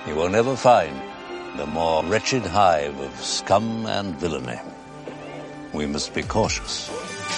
You will never find the more wretched hive of scum and villainy. We must be cautious.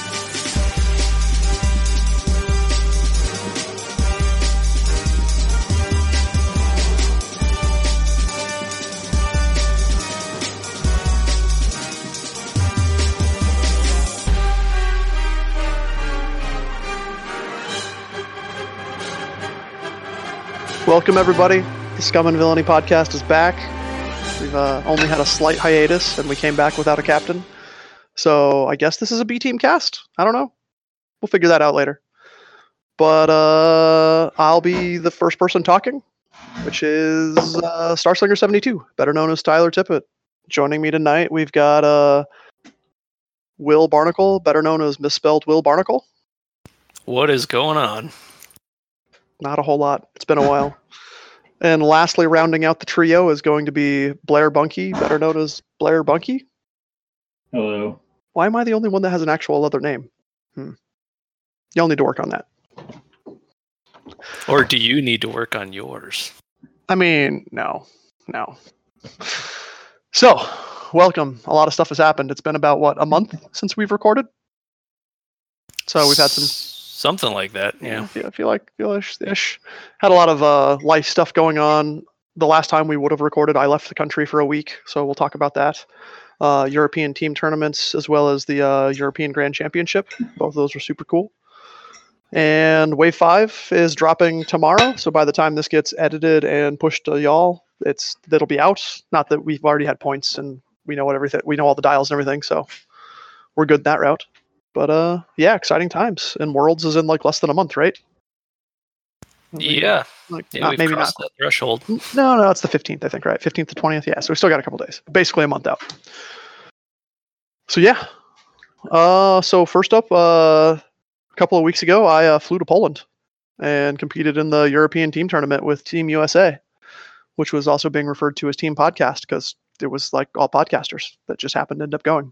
Welcome, everybody. The Scum and Villainy podcast is back. We've only had a slight hiatus, and we came back without a captain. So I guess this is a B-team cast. I don't know. We'll figure that out later. But I'll be the first person talking, which is Starslinger72, better known as Tyler Tippett. Joining me tonight, we've got Will Barnacle, better known as Misspelled Will Barnacle. What is going on? Not a whole lot. It's been a while. And lastly, rounding out the trio is going to be Blair Bunky, better known as Blair Bunky. Hello. Why am I the only one that has an actual other name? Y'all need to work on that. Or do you need to work on yours? I mean, no. So, welcome. A lot of stuff has happened. It's been about, a month since we've recorded? So we've had something like that, yeah. I feel ish. Had a lot of life stuff going on. The last time we would have recorded, I left the country for a week, so we'll talk about that. European team tournaments, as well as the European Grand Championship. Both of those were super cool. And Wave 5 is dropping tomorrow, so by the time this gets edited and pushed to y'all, it'll be out. Not that we've already had points and we know we know all the dials and everything, so we're good in that route. But yeah, exciting times. And Worlds is in less than a month, right? Yeah. We've maybe crossed that threshold. No, it's the 15th, I think, right? 15th to 20th. Yeah, so we still got a couple days. Basically a month out. So yeah. So first up, a couple of weeks ago, I flew to Poland and competed in the European team tournament with Team USA, which was also being referred to as Team Podcast because it was all podcasters that just happened to end up going.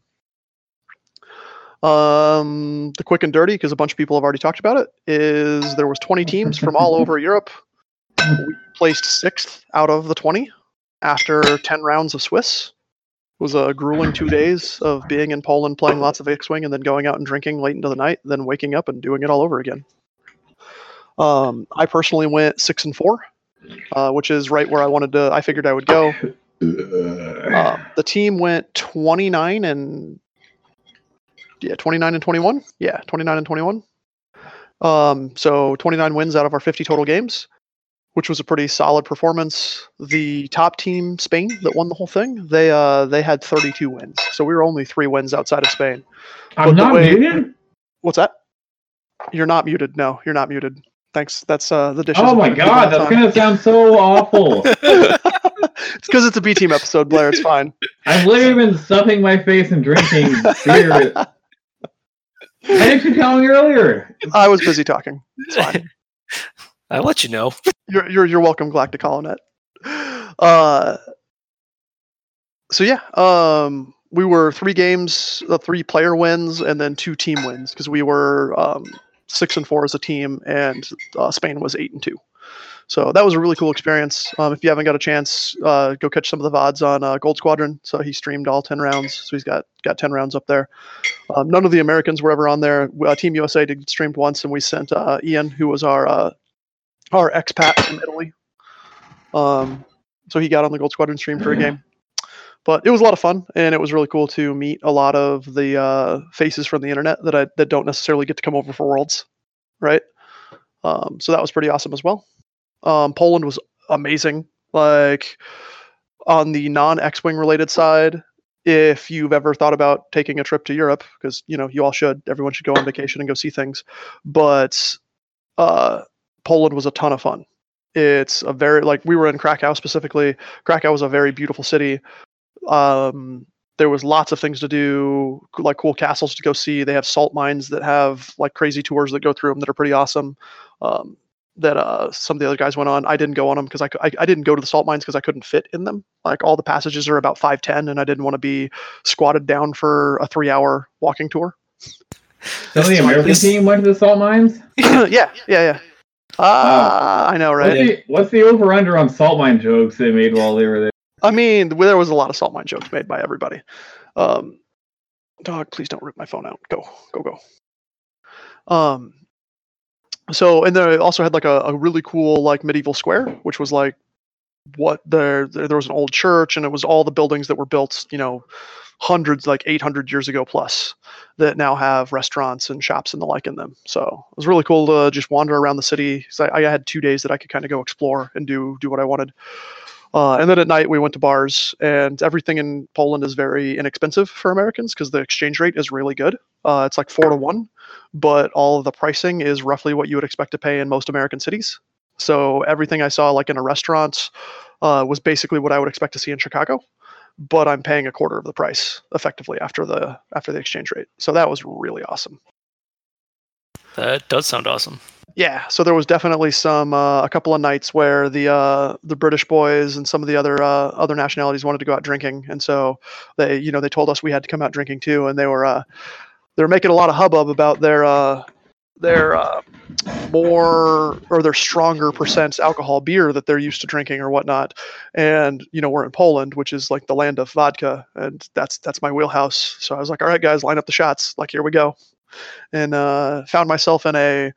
The quick and dirty, because a bunch of people have already talked about it, is there was 20 teams from all over Europe. We placed 6th out of the 20 after 10 rounds of Swiss. It was a grueling 2 days of being in Poland, playing lots of X-Wing, and then going out and drinking late into the night, then waking up and doing it all over again. I personally went 6-4, which is right where I figured I would go. The team went 29 and 21. Yeah, 29 and 21. So 29 wins out of our 50 total games, which was a pretty solid performance. The top team, Spain, that won the whole thing, they had 32 wins. So we were only 3 wins outside of Spain. I'm not muted? What's that? You're not muted. No, you're not muted. Thanks. That's the dishes. Oh my god, that's going to sound so awful. It's because it's a B team episode, Blair. It's fine. I've literally been stuffing my face and drinking beer. Why didn't you tell me earlier? I was busy talking. It's fine. I'll let you know. You're welcome, Galactic Colonet. So yeah, we were 3 games, 3 player wins, and then 2 team wins because we were 6-4 as a team, and Spain was 8-2. So that was a really cool experience. If you haven't got a chance, go catch some of the VODs on Gold Squadron. So he streamed all 10 rounds. So he's got 10 rounds up there. None of the Americans were ever on there. Team USA did streamed once, and we sent Ian, who was our expat from Italy. So he got on the Gold Squadron stream for a game. But it was a lot of fun, and it was really cool to meet a lot of the faces from the internet that don't necessarily get to come over for Worlds, right? So that was pretty awesome as well. Poland was amazing. On the non-X-Wing related side, if you've ever thought about taking a trip to Europe, because you all should, everyone should go on vacation and go see things. But Poland was a ton of fun. It's a very we were in Krakow specifically. Krakow was a very beautiful city. There was lots of things to do, cool castles to go see. They have salt mines that have crazy tours that go through them that are pretty awesome. That some of the other guys went on. I didn't go on them because I didn't go to the salt mines because I couldn't fit in them. All the passages are about 5'10", and I didn't want to be squatted down for a 3-hour walking tour. So the American team went to the salt mines? Yeah. I know, right? What's the over/under on salt mine jokes they made while they were there? I mean, there was a lot of salt mine jokes made by everybody. Dog, please don't rip my phone out. Go. So, and then I also had like a really cool like medieval square, which was like what there was an old church, and it was all the buildings that were built, hundreds, like 800 years ago plus, that now have restaurants and shops and the like in them. So it was really cool to just wander around the city. So I had 2 days that I could kind of go explore and do what I wanted. And then at night we went to bars, and everything in Poland is very inexpensive for Americans because the exchange rate is really good. It's like 4-to-1, but all of the pricing is roughly what you would expect to pay in most American cities. So everything I saw like in a restaurant was basically what I would expect to see in Chicago, but I'm paying a quarter of the price effectively after the exchange rate. So that was really awesome. That does sound awesome. Yeah, so there was definitely a couple of nights where the British boys and some of the other nationalities wanted to go out drinking, and so they told us we had to come out drinking too, and they were making a lot of hubbub about their more or their stronger percent alcohol beer that they're used to drinking or whatnot. And we're in Poland, which is like the land of vodka, and that's my wheelhouse. So I was like, all right guys, line up the shots, like here we go. And found myself in a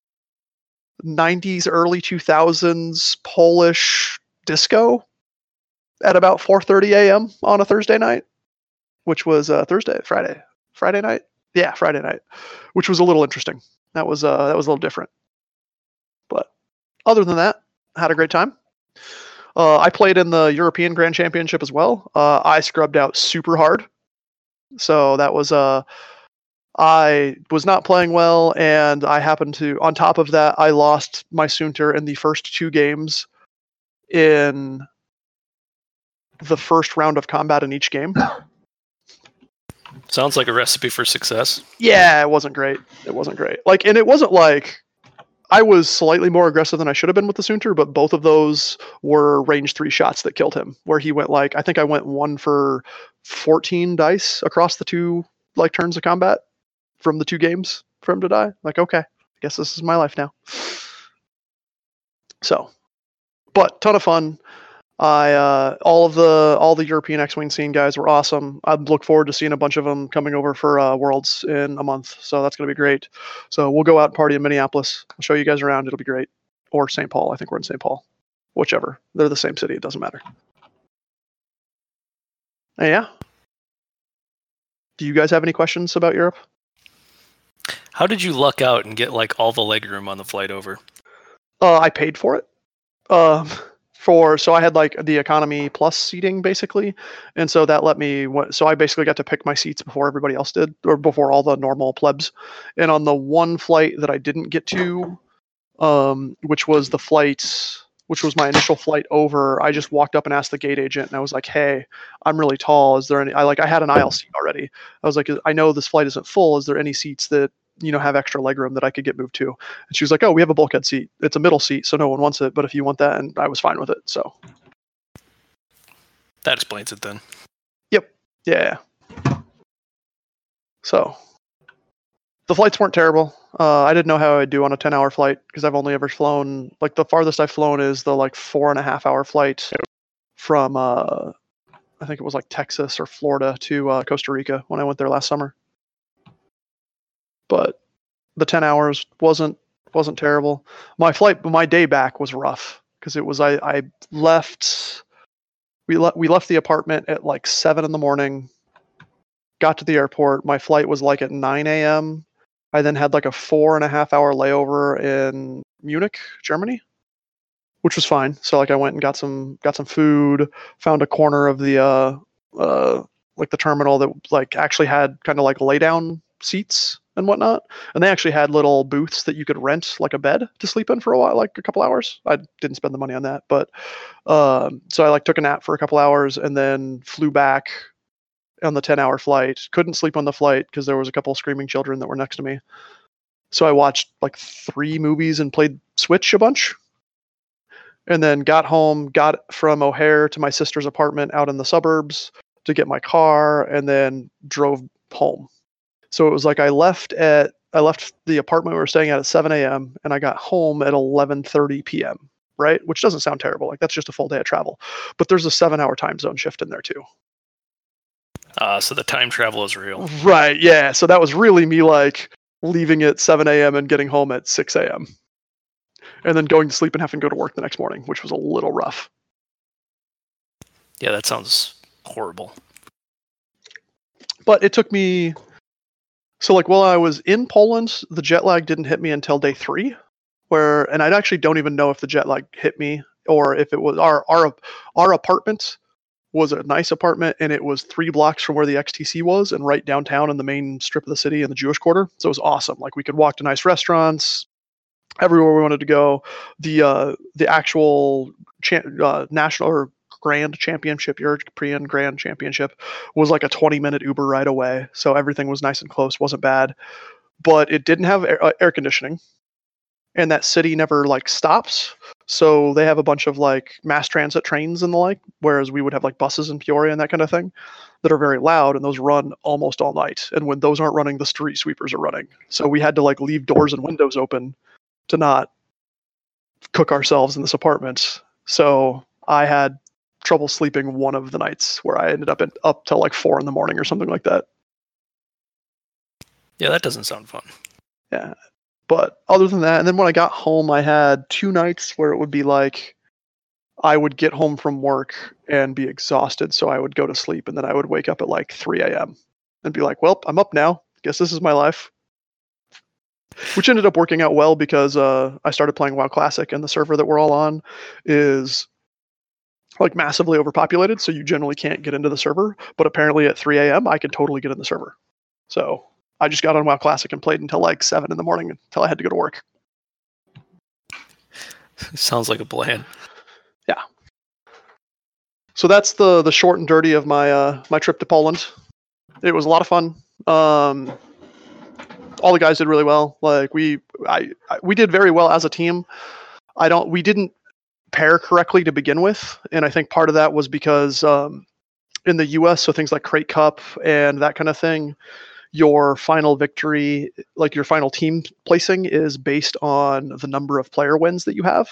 90s, early 2000s Polish disco at about 4:30 a.m. on a Thursday night, which was Friday night. Yeah, Friday night, which was a little interesting. That was a little different. But other than that, I had a great time. I played in the European Grand Championship as well. I scrubbed out super hard. So that was I was not playing well, and I happened to, on top of that, I lost my Sunter in the first 2 games in the first round of combat in each game. Sounds like a recipe for success. Yeah, it wasn't great. Like, and it wasn't like I was slightly more aggressive than I should have been with the Sunter, but both of those were range 3 shots that killed him, where he went like, I think I went 1 for 14 dice across the 2 like turns of combat from the 2 games for him to die. Like, okay, I guess this is my life now. So, but ton of fun. All the European X-Wing scene guys were awesome. I look forward to seeing a bunch of them coming over for Worlds in a month. So that's going to be great. So we'll go out and party in Minneapolis. I'll show you guys around. It'll be great. Or St. Paul. I think we're in St. Paul. Whichever. They're the same city. It doesn't matter. Yeah. Do you guys have any questions about Europe? How did you luck out and get like all the legroom on the flight over? I paid for it. So I had like the economy plus seating basically, and so that let me. So I basically got to pick my seats before everybody else did, or before all the normal plebs. And on the one flight that I didn't get to, which was my initial flight over, I just walked up and asked the gate agent, and I was like, "Hey, I'm really tall. Is there any?" I had an aisle seat already. I was like, "I know this flight isn't full. Is there any seats that have extra legroom that I could get moved to?" And she was like, "Oh, we have a bulkhead seat. It's a middle seat, so no one wants it. But if you want that," and I was fine with it. So that explains it then. Yep. Yeah. So the flights weren't terrible. I didn't know how I'd do on a 10-hour flight because I've only ever flown, like the farthest I've flown is the like 4.5-hour flight from I think it was like Texas or Florida to Costa Rica when I went there last summer. But the 10 hours wasn't terrible. My day back was rough because it was we left the apartment at like 7 a.m, got to the airport. My flight was like at 9 a.m. I then had like a 4.5-hour layover in Munich, Germany, which was fine. So like I went and got some food, found a corner of the like the terminal that like actually had kind of like lay down seats and whatnot, and they actually had little booths that you could rent like a bed to sleep in for a while, like a couple hours. I didn't spend the money on that, but so I like took a nap for a couple hours and then flew back on the 10-hour flight. Couldn't sleep on the flight because there was a couple of screaming children that were next to me. So I watched like 3 movies and played Switch a bunch, and then got home, got from O'Hare to my sister's apartment out in the suburbs to get my car, and then drove home. So it was like I left at left the apartment we were staying at 7 a.m. and I got home at 11:30 p.m. Right, which doesn't sound terrible. Like that's just a full day of travel, but there's a 7-hour time zone shift in there too. So the time travel is real. Right. Yeah. So that was really me like leaving at 7 a.m. and getting home at 6 a.m. and then going to sleep and having to go to work the next morning, which was a little rough. Yeah, that sounds horrible. But it took me. So like while I was in Poland, the jet lag didn't hit me until day 3. And I actually don't even know if the jet lag hit me or if it was our apartment was a nice apartment and it was 3 blocks from where the XTC was and right downtown in the main strip of the city in the Jewish quarter. So it was awesome. Like we could walk to nice restaurants everywhere we wanted to go. The actual national or Grand Championship, European Grand Championship was like a 20-minute Uber ride away. So everything was nice and close, wasn't bad. But it didn't have air conditioning. And that city never like stops, so they have a bunch of like mass transit trains and the like, whereas we would have like buses in Peoria and that kind of thing that are very loud, and those run almost all night. And when those aren't running, the street sweepers are running. So we had to like leave doors and windows open to not cook ourselves in this apartment. So I had trouble sleeping one of the nights where I ended up till like 4 a.m. or something like that. Yeah, that doesn't sound fun. Yeah. But other than that, and then when I got home, I had 2 nights where it would be like I would get home from work and be exhausted, so I would go to sleep, and then I would wake up at like 3 a.m. and be like, well, I'm up now. Guess this is my life. Which ended up working out well because I started playing WoW Classic, and the server that we're all on is like massively overpopulated, so you generally can't get into the server. But apparently at 3 a.m. I could totally get in the server. So I just got on WoW Classic and played until like 7 a.m. until I had to go to work. Sounds like a plan. Yeah. So that's the short and dirty of my my trip to Poland. It was a lot of fun. All the guys did really well. Like we did very well as a team. We didn't pair correctly to begin with, and I think part of that was because in the U.S., so things like Crate Cup and that kind of thing, your final victory, like your final team placing, is based on the number of player wins that you have.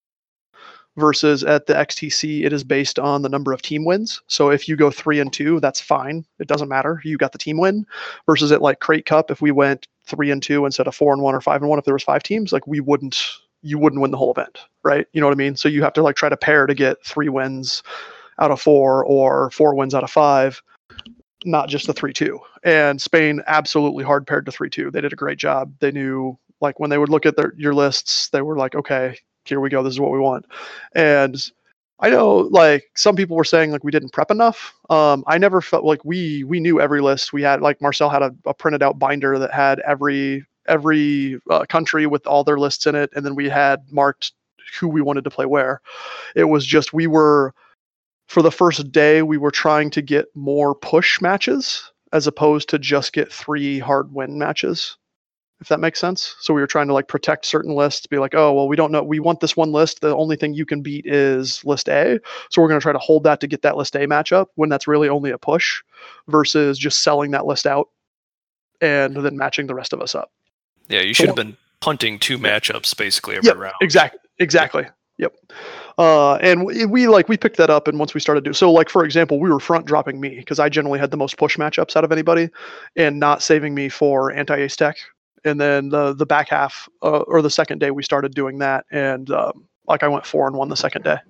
Versus at the XTC, it is based on the number of team wins. So if you go 3-2, that's fine. It doesn't matter. You got the team win. Versus at like Crate Cup, if we went 3-2 instead of 4-1 or 5-1, if there was 5 teams, like you wouldn't win the whole event, right? You know what I mean? So you have to like try to pair to get 3 wins out of 4 or 4 wins out of 5. Not just the 3-2. And Spain absolutely hard paired to 3-2. They did a great job. They knew, like, when they would look at your lists, they were like, okay, here we go. This is what we want. And I know, like, some people were saying, like, we didn't prep enough. I never felt like we knew every list. We had, like, Marcel had a printed out binder that had every country with all their lists in it. And then we had marked who we wanted to play where. It was just, for the first day, we were trying to get more push matches as opposed to just get 3 hard win matches, if that makes sense. So we were trying to like protect certain lists, be like, oh, well, we don't know. We want this one list. The only thing you can beat is list A. So we're going to try to hold that to get that list A matchup when that's really only a push versus just selling that list out and then matching the rest of us up. Yeah, you should have been punting 2 matchups basically every round. Exactly. Yep. And we picked that up, and once we started doing so, like, for example, we were front dropping me because I generally had the most push matchups out of anybody, and not saving me for anti-ace tech. And then the back half or the second day we started doing that, and like I went 4-1 the second day.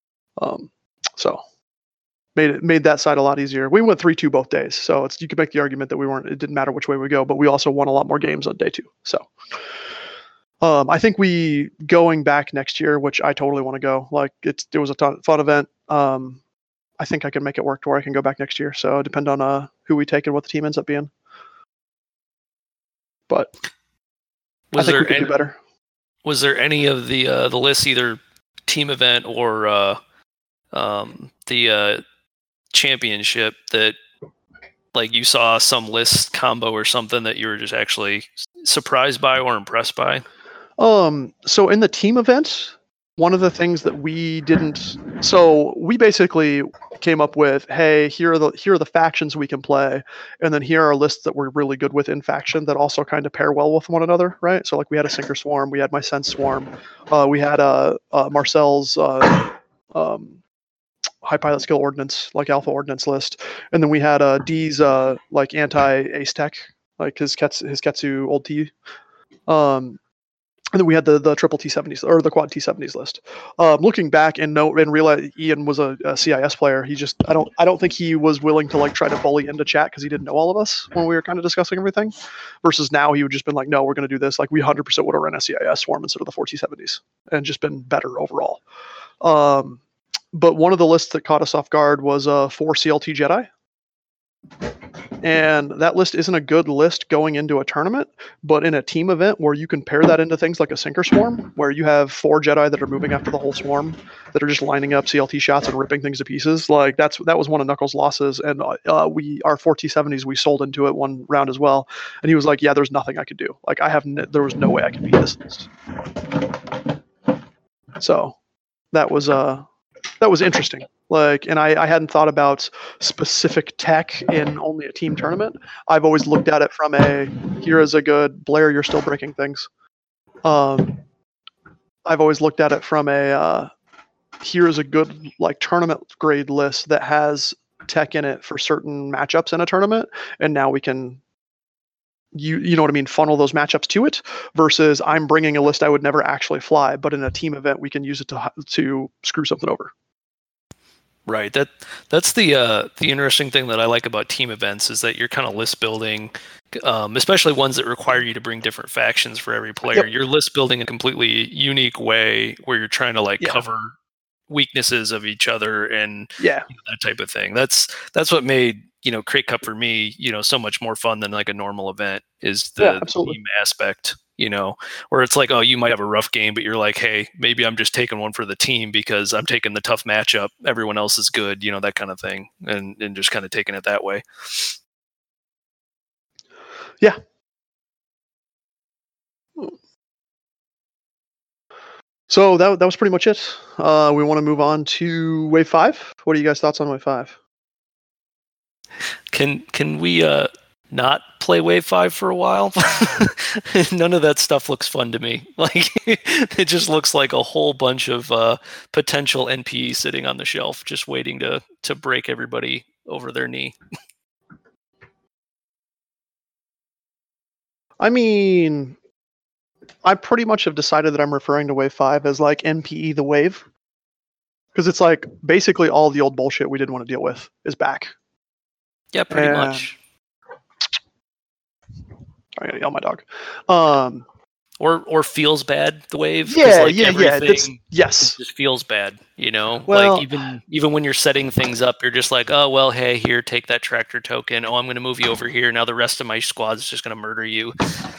So made that side a lot easier. We went 3-2 both days, so you could make the argument that it didn't matter which way we go, but we also won a lot more games on day 2. So. I think we going back next year, which I totally want to go. Like it was a fun event. I think I can make it work to where I can go back next year. So it depends on who we take and what the team ends up being. But I think we can do better. Was there any of the lists, either team event or the championship, that like you saw some list combo or something that you were just actually surprised by or impressed by? So in the team event, one of the things that we didn't, so we basically, came up with, hey, here are the factions we can play, and then here are lists that we're really good with in faction that also kind of pair well with one another, right? So like we had a Sinker Swarm, we had my Sense Swarm, we had Marcel's High Pilot Skill Ordnance, like Alpha Ordnance list, and then we had D's like anti-Ace Tech, like his Ketsu Old T. And then we had the triple T70s or the quad T70s list. Looking back and realize Ian was a CIS player. He just I don't think he was willing to like try to bully into chat because he didn't know all of us when we were kind of discussing everything. Versus now he would just been like, no, we're going to do this. Like we 100% would have run a CIS swarm instead of the 4 T70s and just been better overall. But one of the lists that caught us off guard was 4 CLT Jedi. And that list isn't a good list going into a tournament, but in a team event where you can pair that into things like a Sinker Swarm, where you have 4 Jedi that are moving after the whole swarm, that are just lining up CLT shots and ripping things to pieces. Like that was one of Knuckles' losses, and our 4 T70s we sold into it one round as well, and he was like, "Yeah, there's nothing I could do. Like there was no way I could beat this list." So that was interesting. Like, and I hadn't thought about specific tech in only a team tournament. I've always looked at it from here is a good Blair, you're still breaking things. I've always looked at it from here is a good like tournament grade list that has tech in it for certain matchups in a tournament, and now we can you know what I mean, funnel those matchups to it, versus I'm bringing a list I would never actually fly, but in a team event we can use it to screw something over. Right. That's the interesting thing that I like about team events is that you're kind of list building, especially ones that require you to bring different factions for every player. Yep. You're list building in a completely unique way where you're trying to cover weaknesses of each other and that type of thing. That's what made Crate Cup for me so much more fun than like a normal event is the team aspect. Where it's like, oh, you might have a rough game, but you're like, hey, maybe I'm just taking one for the team because I'm taking the tough matchup. Everyone else is good, that kind of thing. And just kind of taking it that way. Yeah. So that was pretty much it. We want to move on to Wave 5. What are you guys' thoughts on Wave 5? Can we not play Wave 5 for a while? None of that stuff looks fun to me. Like it just looks like a whole bunch of potential NPE sitting on the shelf, just waiting to break everybody over their knee. I mean, I pretty much have decided that I'm referring to Wave 5 as like NPE the wave. Because it's like basically all the old bullshit we didn't want to deal with is back. Yeah, pretty much. I'm gonna yell at my dog. Or feels bad, the wave. Yeah. Yes. It just feels bad, Well, like even when you're setting things up, you're just like, oh well, hey, here, take that tractor token. Oh, I'm gonna move you over here. Now the rest of my squad is just gonna murder you.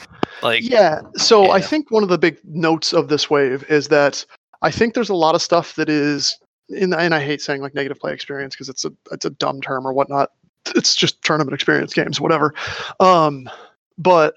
I think one of the big notes of this wave is that I think there's a lot of stuff that is and I hate saying like negative play experience because it's a dumb term or whatnot. It's just tournament experience games, whatever. But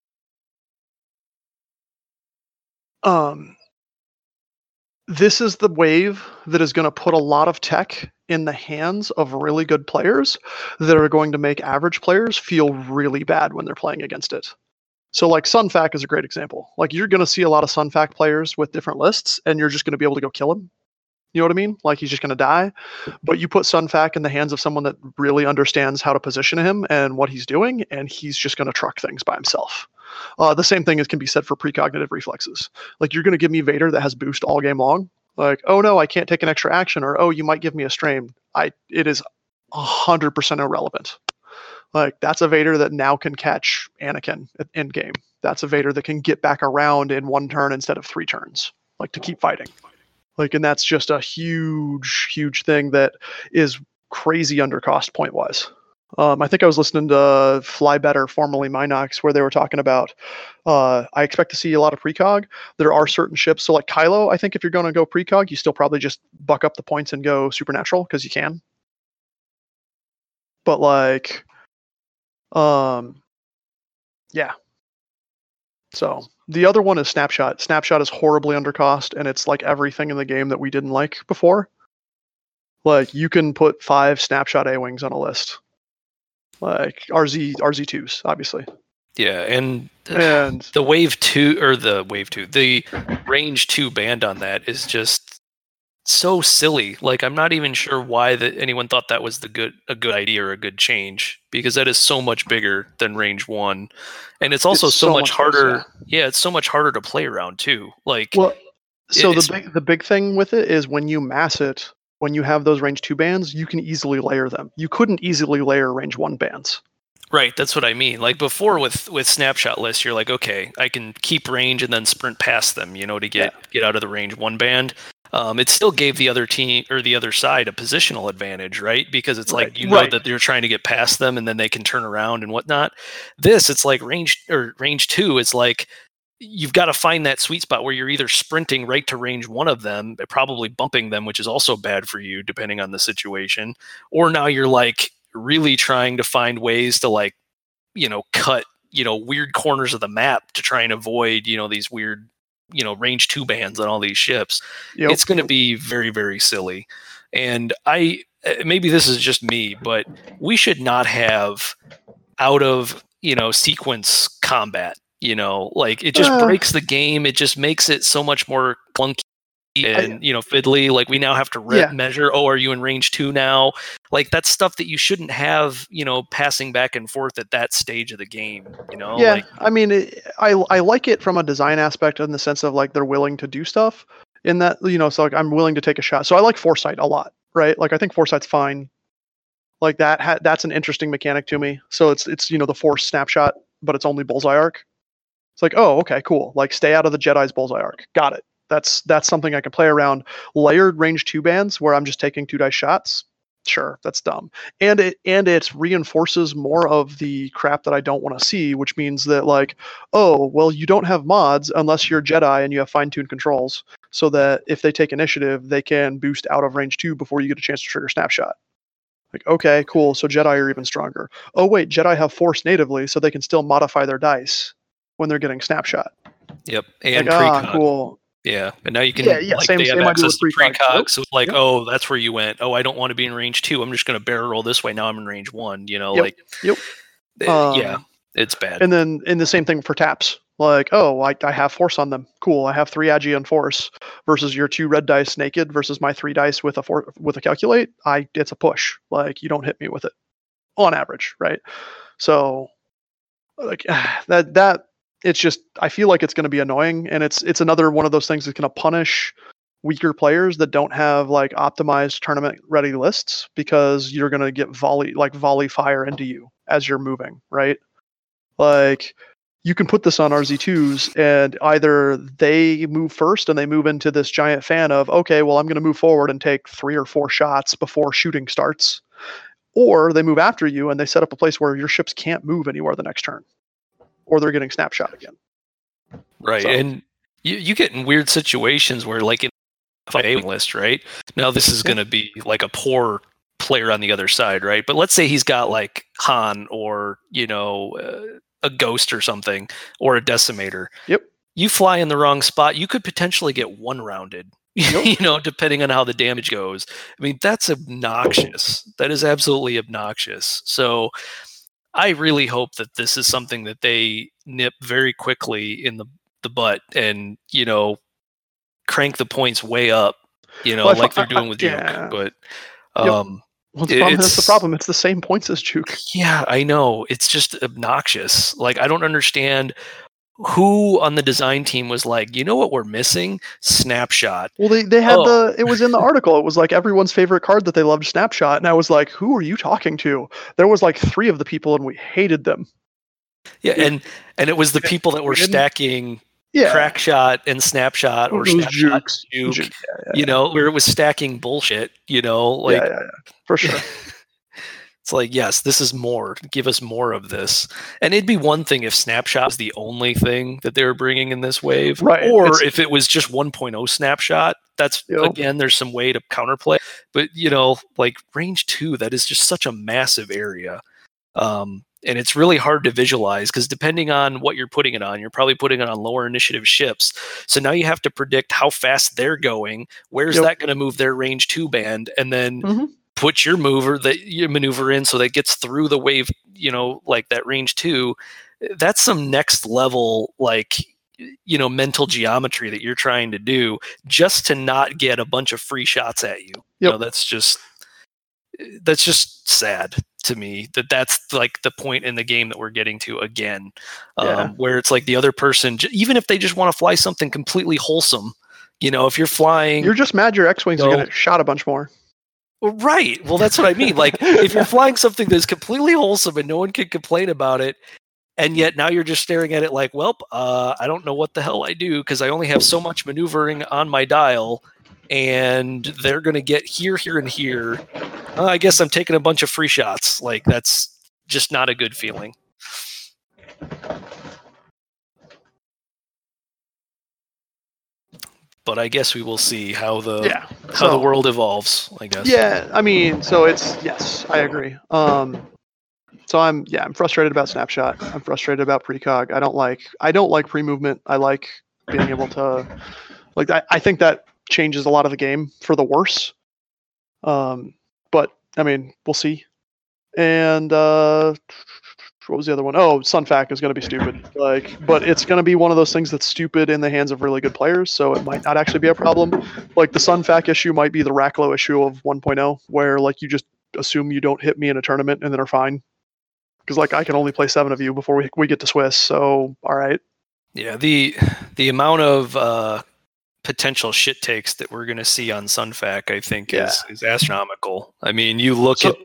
this is the wave that is going to put a lot of tech in the hands of really good players that are going to make average players feel really bad when they're playing against it. So like Sunfac is a great example. Like you're going to see a lot of Sunfac players with different lists and you're just going to be able to go kill him. You know what I mean? Like he's just going to die. But you put Sunfac in the hands of someone that really understands how to position him and what he's doing, and he's just going to truck things by himself. The same thing can be said for precognitive reflexes. Like you're going to give me Vader that has boost all game long. Like, oh no, I can't take an extra action, or oh, you might give me a strain. It is 100% irrelevant. Like that's a Vader that now can catch Anakin in game. That's a Vader that can get back around in 1 turn instead of 3 turns, like to keep fighting. Like, and that's just a huge, huge thing that is crazy undercost point wise. I think I was listening to Fly Better, formerly Minox, where they were talking about, I expect to see a lot of precog. There are certain ships. So like Kylo, I think if you're going to go precog, you still probably just buck up the points and go supernatural because you can. But like, yeah. So the other one is Snapshot. Snapshot is horribly undercost, and it's like everything in the game that we didn't like before. Like you can put 5 snapshot A-wings on a list. Like RZ2s, obviously. Yeah, and And the range 2 band on that is just so silly. Like I'm not even sure why anyone thought that was a good idea or a good change, because that is so much bigger than range 1, and it's also It's so so much much harder. worse, Yeah, it's so much harder to play around too. Like, well, so it's- the big thing with it is when you mass it, when you have those range 2 bands, you can easily layer them. You couldn't easily layer range 1 bands. right, that's what I mean. Like before with snapshot lists, you're like, okay, I can keep range and then sprint past them, to get out of the range 1 band. It still gave the other team or the other side a positional advantage, right? Because it's like that you're trying to get past them and then they can turn around and whatnot. It's like range 2. It's like you've got to find that sweet spot where you're either sprinting right to range 1 of them, probably bumping them, which is also bad for you depending on the situation, or now you're like really trying to find ways to like, cut, weird corners of the map to try and avoid, these weird, range 2 bands on all these ships. Yep. It's going to be very, very silly. And maybe this is just me, but we should not have out of, sequence combat. Like it just breaks the game. It just makes it so much more clunky and fiddly. Like we now have to measure, are you in range 2 now? Like that's stuff that you shouldn't have, passing back and forth at that stage of the game. Like, I mean, I like it from a design aspect in the sense of like they're willing to do stuff in that, so like I'm willing to take a shot. So I like foresight a lot, right? Like I think foresight's fine. Like that's an interesting mechanic to me. So it's the force snapshot, but it's only bullseye arc. It's like, oh, okay, cool. Like stay out of the Jedi's bullseye arc. Got it. That's something I can play around. Layered range 2 bands where I'm just taking 2 dice shots. Sure, that's dumb. And it reinforces more of the crap that I don't want to see, which means that like, oh, well, you don't have mods unless you're Jedi and you have fine-tuned controls, so that if they take initiative, they can boost out of range 2 before you get a chance to trigger snapshot. Like, okay, cool. So Jedi are even stronger. Oh wait, Jedi have force natively, so they can still modify their dice when they're getting snapshot. Yep. And like, cool. Yeah, and now you can same they have access to precog. Yep. So it's like, oh, that's where you went. Oh, I don't want to be in range 2. I'm just going to barrel roll this way. Now I'm in range 1. Yeah, it's bad. And then the same thing for taps. Like, oh, I have force on them. Cool. I have 3 agi on force versus your 2 red dice naked versus my 3 dice with a calculate. It's a push. Like you don't hit me with it on average, right? So like that. It's just I feel like it's going to be annoying, and it's another one of those things that's going to punish weaker players that don't have like optimized tournament ready lists, because you're going to get volley fire into you as you're moving, right? Like you can put this on RZ2s and either they move first and they move into this giant fan of, okay, well, I'm going to move forward and take 3 or 4 shots before shooting starts, or they move after you and they set up a place where your ships can't move anywhere the next turn, or they're getting snapshot again. Right. So. And you get in weird situations where like in a list, right? Now this is going to be like a poor player on the other side, right? But let's say he's got like Han or, a ghost or something, or a decimator. Yep. You fly in the wrong spot, you could potentially get 1-rounded. Yep. Depending on how the damage goes. I mean, that's obnoxious. That is absolutely obnoxious. So I really hope that this is something that they nip very quickly in the butt and, crank the points way up, like they're doing with Juke. Yeah. But that's the problem. It's the same points as Juke. Yeah, I know. It's just obnoxious. Like, I don't understand who on the design team was like, you know what we're missing? Snapshot. Well, they had it was in the article. It was like everyone's favorite card that they loved, Snapshot. And I was like, who are you talking to? There was like 3 of the people and we hated them. Yeah, and it was the people that were stacking crack shot and snapshot or snapshot Juke, where it was stacking bullshit, for sure. It's like, yes, this is more. Give us more of this. And it'd be one thing if Snapshot was the only thing that they were bringing in this wave. Right. Or if it was just 1.0 Snapshot. That's, again, there's some way to counterplay. But, like range 2, that is just such a massive area. And it's really hard to visualize because depending on what you're putting it on, you're probably putting it on lower initiative ships. So now you have to predict how fast they're going. Where's that going to move their range 2 band? And then put your maneuver in so that it gets through the wave, like that range 2. That's some next level, like, mental geometry that you're trying to do just to not get a bunch of free shots at you. That's just sad to me that's like the point in the game that we're getting to again, where it's like the other person, even if they just want to fly something completely wholesome, if you're flying, you're just mad your X-Wings are going to shot a bunch more. Right. Well, that's what I mean. Like if you're flying something that's completely wholesome and no one can complain about it, and yet now you're just staring at it like, well, I don't know what the hell I do because I only have so much maneuvering on my dial, and they're going to get here, here, and here. I guess I'm taking a bunch of free shots. Like, that's just not a good feeling. But I guess we will see how the world evolves, I guess. Yeah, I mean, so yes, I agree. So I'm frustrated about Snapshot. I'm frustrated about precog. I don't like pre-movement. I like being able to, like, I think that changes a lot of the game for the worse. But I mean, we'll see. And what was the other one? Oh, Sunfac is going to be stupid. But it's going to be one of those things that's stupid in the hands of really good players, so it might not actually be a problem. Like the Sunfac issue might be the Racklow issue of 1.0, where like you just assume you don't hit me in a tournament and then are fine. Because like I can only play 7 of you before we get to Swiss, so all right. Yeah, the amount of potential shit takes that we're going to see on Sunfac, I think, is astronomical. I mean, you look at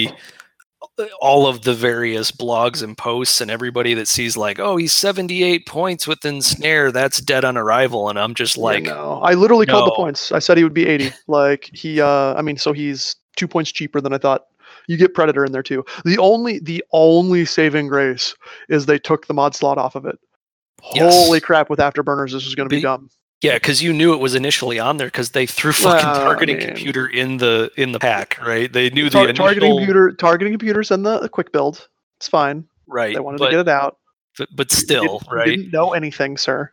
all of the various blogs and posts and everybody that sees like, oh, he's 78 points with Ensnare, that's dead on arrival, and I'm just like, no. I literally called the points. I said he would be 80. Like so he's 2 points cheaper than I thought. You get Predator in there too. The only saving grace is they took the mod slot off of it. Yes. Holy crap! With Afterburners, this is going to be dumb. Yeah, because you knew it was initially on there because they threw fucking targeting computer in the pack, right? They knew the targeting computers and the quick build. It's fine, right? They wanted to get it out, but still, right? Didn't know anything, sir.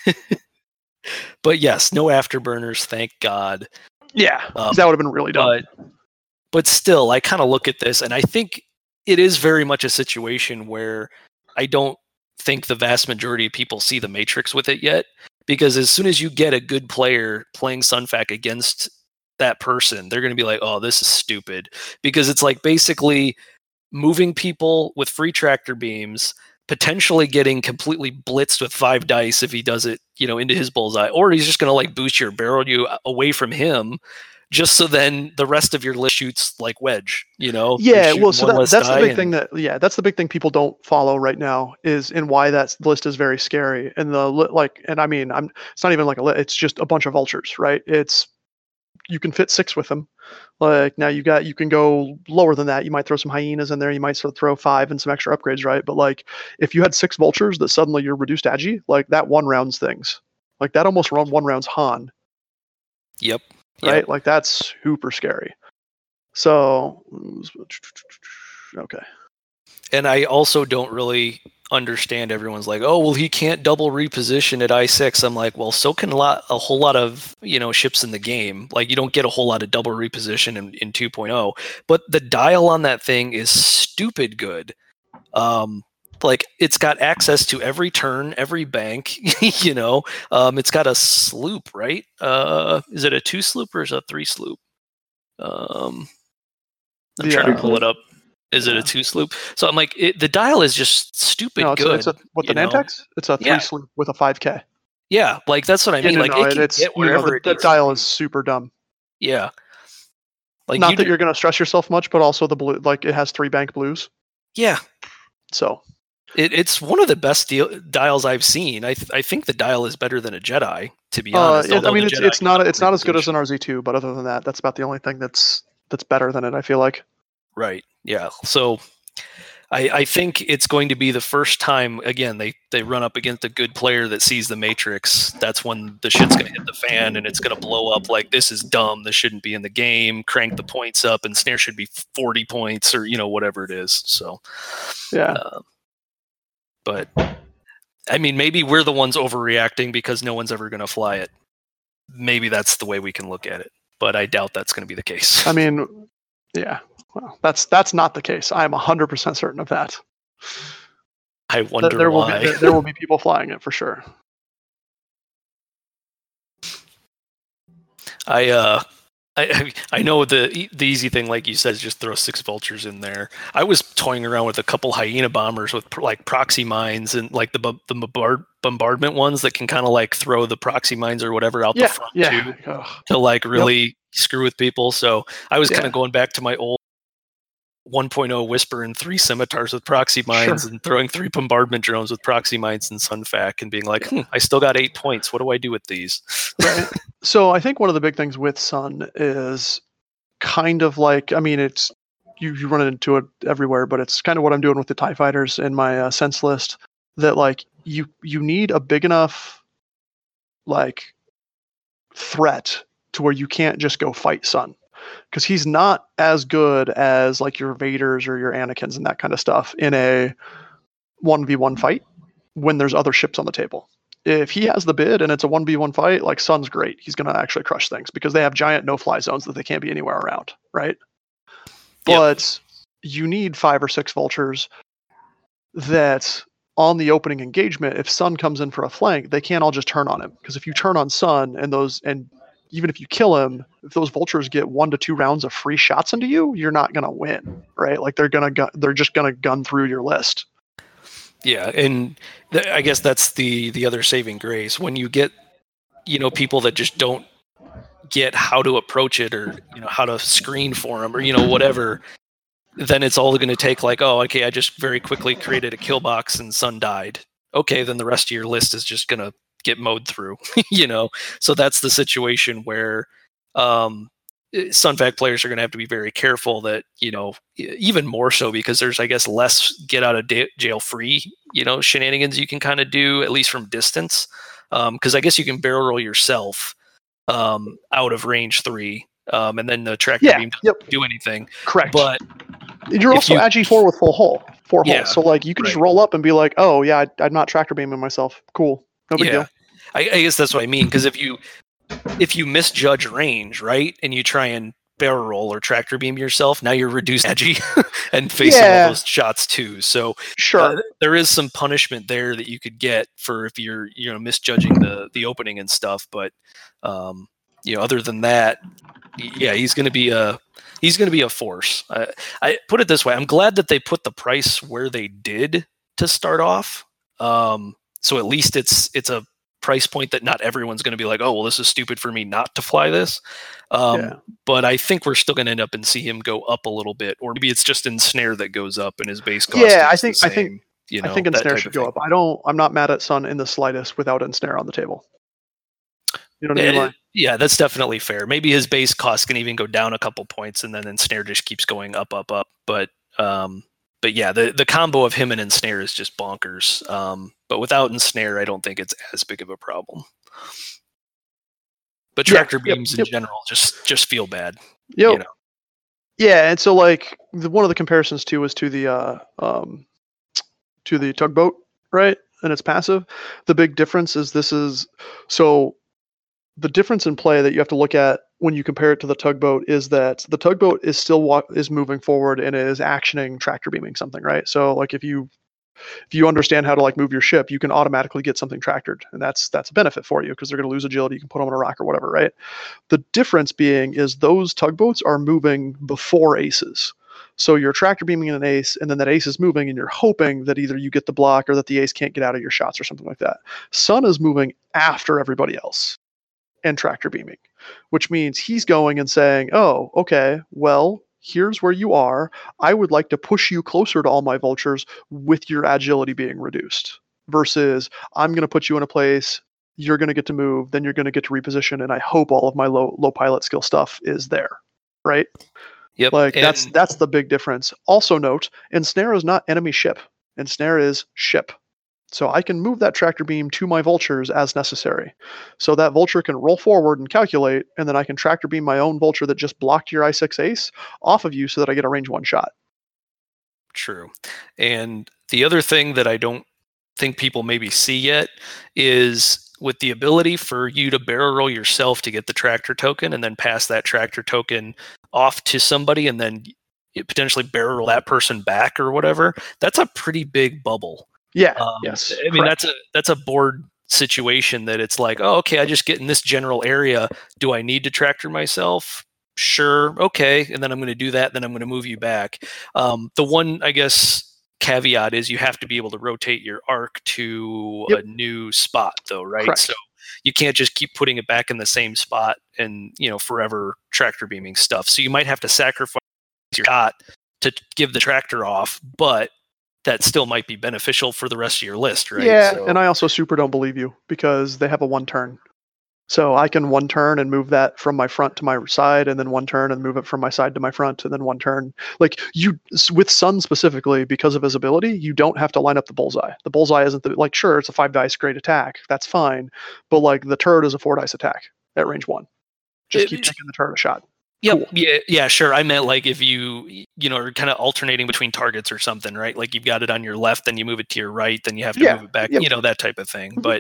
But yes, no Afterburners, thank God. Yeah, that would have been really dumb. But still, I kind of look at this and I think it is very much a situation where I don't think the vast majority of people see the Matrix with it yet. Because as soon as you get a good player playing Sunfac against that person, they're going to be like, oh, this is stupid. Because it's like basically moving people with free tractor beams, potentially getting completely blitzed with 5 dice if he does it, into his bullseye. Or he's just going to like boost you or barrel you away from him. Just so then the rest of your list shoots like wedge, Yeah, well, so that's the big thing that's the big thing people don't follow right now is and why that list is very scary. And I mean, it's not even like it's just a bunch of vultures, right? You can fit 6 with them. Like now you can go lower than that. You might throw some hyenas in there. You might throw 5 and some extra upgrades, right? But like if you had 6 vultures that suddenly you're reduced agi, like that 1 rounds things, like that almost 1 rounds Han. Yep. Right? Yep. Like that's super scary. So, okay. And I also don't really understand. Everyone's like, oh, well, he can't double reposition at I6. I'm like, well, so can a whole lot of, ships in the game. Like you don't get a whole lot of double reposition in 2.0, but the dial on that thing is stupid good. Like it's got access to every turn, every bank, it's got a sloop, right? Is it a 2 sloop or is it a 3 sloop? I'm trying to pull it up. Is it a 2 sloop? So I'm like, the dial is just stupid good. The Nantex? It's a 3 sloop with a 5K. Yeah, like that's what I mean. The dial is super dumb. Yeah. Like not that you're going to stress yourself much, but also the blue, like it has 3 bank blues. Yeah. So. It's one of the best dials I've seen. I think the dial is better than a Jedi, to be honest. I mean, it's not as good as an RZ2, but other than that, that's about the only thing that's better than it. I feel like. Right. Yeah. So I think it's going to be the first time, again, they run up against a good player that sees the Matrix. That's when the shit's going to hit the fan and it's going to blow up like, this is dumb. This shouldn't be in the game. Crank the points up and Snare should be 40 points or, whatever it is. So, Yeah. But, I mean, maybe we're the ones overreacting because no one's ever going to fly it. Maybe that's the way we can look at it. But I doubt that's going to be the case. I mean, yeah. Well, that's not the case. I am 100% certain of that. I wonder there why. There will be people flying it for sure. I know the easy thing, like you said, is just throw 6 vultures in there. I was toying around with a couple hyena bombers with like proxy mines and like the bombardment ones that can kind of like throw the proxy mines or whatever out the front too, to like really screw with people. So I was kind of going back to my old 1.0 Whisper and 3 scimitars with proxy mines and throwing 3 bombardment drones with proxy mines and Sunfac and being like, I still got 8 points. What do I do with these? Right. So I think one of the big things with Sun is kind of like, I mean, it's you run into it everywhere, but it's kind of what I'm doing with the TIE fighters in my sense list, that like you need a big enough like threat to where you can't just go fight Sun. Because he's not as good as like your Vaders or your Anakins and that kind of stuff in a 1v1 fight when there's other ships on the table. If he has the bid and it's a 1v1 fight, like Sun's great. He's going to actually crush things because they have giant no-fly zones that they can't be anywhere around, right? But you need 5 or 6 vultures that on the opening engagement, if Sun comes in for a flank, they can't all just turn on him. Because if you turn on Sun and even if you kill him, if those vultures get 1 to 2 rounds of free shots into you, you're not going to win, right? Like they're just going to gun through your list. Yeah, and I guess that's the other saving grace when you get people that just don't get how to approach it or how to screen for them or whatever. Then it's all going to take like, oh, okay, I just very quickly created a kill box and Sun died. Okay, then the rest of your list is just going to get mowed through, So that's the situation where Sunfac players are going to have to be very careful that, even more so because there's, I guess, less get out of jail free, shenanigans you can kind of do, at least from distance. Because I guess you can barrel roll yourself out of range 3, and then the tractor beam doesn't do anything. Correct. But you're also AG4 with full hull. 4 hulls. So like you can just roll up and be like, oh yeah, I'm not tractor beaming myself. Cool. No big deal. I guess that's what I mean, because if you misjudge range, right, and you try and barrel roll or tractor beam yourself, now you're reduced agi and facing all those shots too. So there is some punishment there that you could get for if you're misjudging the opening and stuff. But other than that, he's going to be a force. I put it this way: I'm glad that they put the price where they did to start off. So at least it's a price point that not everyone's going to be like, oh, well, this is stupid for me not to fly this. But I think we're still going to end up and see him go up a little bit, or maybe it's just Ensnare that goes up and his base cost. Yeah, I think Ensnare should go up. I'm not mad at Sun in the slightest without Ensnare on the table. You know what I mean? Yeah, that's definitely fair. Maybe his base cost can even go down a couple points, and then Ensnare just keeps going up. But yeah, the combo of him and Ensnare is just bonkers. But without Ensnare, I don't think it's as big of a problem. But tractor beams in general just feel bad. Yeah, and so like one of the comparisons too was to the tugboat, right? And it's passive. The big difference is the difference in play that you have to look at when you compare it to the tugboat is that the tugboat is still is moving forward and is actioning tractor beaming something, right? So like if you understand how to like move your ship, you can automatically get something tractored, and that's a benefit for you because they're going to lose agility. You can put them on a rock or whatever, right? The difference being is those tugboats are moving before aces. So you're tractor beaming an ace, and then that ace is moving, and you're hoping that either you get the block or that the ace can't get out of your shots or something like that. Sun is moving after everybody else and tractor beaming, which means he's going and saying, oh, okay, well, here's where you are. I would like to push you closer to all my vultures with your agility being reduced, versus I'm going to put you in a place, you're going to get to move, then you're going to get to reposition, and I hope all of my low pilot skill stuff is there, right? Yep. Like and that's the big difference. Also note, ensnare is not enemy ship. Ensnare is ship. So I can move that tractor beam to my vultures as necessary. So that vulture can roll forward and calculate, and then I can tractor beam my own vulture that just blocked your I6 ace off of you so that I get a range 1 shot. True. And the other thing that I don't think people maybe see yet is with the ability for you to barrel roll yourself to get the tractor token and then pass that tractor token off to somebody and then potentially barrel roll that person back or whatever, that's a pretty big bubble. Yeah. Yes. I mean, correct. that's a board situation that it's like, oh, okay, I just get in this general area. Do I need to tractor myself? Sure. Okay. And then I'm going to do that. Then I'm going to move you back. The one, I guess, caveat is you have to be able to rotate your arc to Yep. a new spot though, right? Correct. So you can't just keep putting it back in the same spot and, forever tractor beaming stuff. So you might have to sacrifice your shot to give the tractor off, but that still might be beneficial for the rest of your list, right? Yeah, So- and I also super don't believe you because they have a 1 turn. So I can 1 turn and move that from my front to my side, and then 1 turn and move it from my side to my front, and then 1 turn. Like with Sun specifically, because of his ability, you don't have to line up the bullseye. The bullseye isn't sure, it's a 5 dice great attack, that's fine, but like the turret is a 4 dice attack at range 1. Just keep taking the turret a shot. Yep. Cool. Yeah, sure. I meant like if you are kind of alternating between targets or something, right? Like you've got it on your left, then you move it to your right, then you have to move it back, Yep. that type of thing. Mhm. But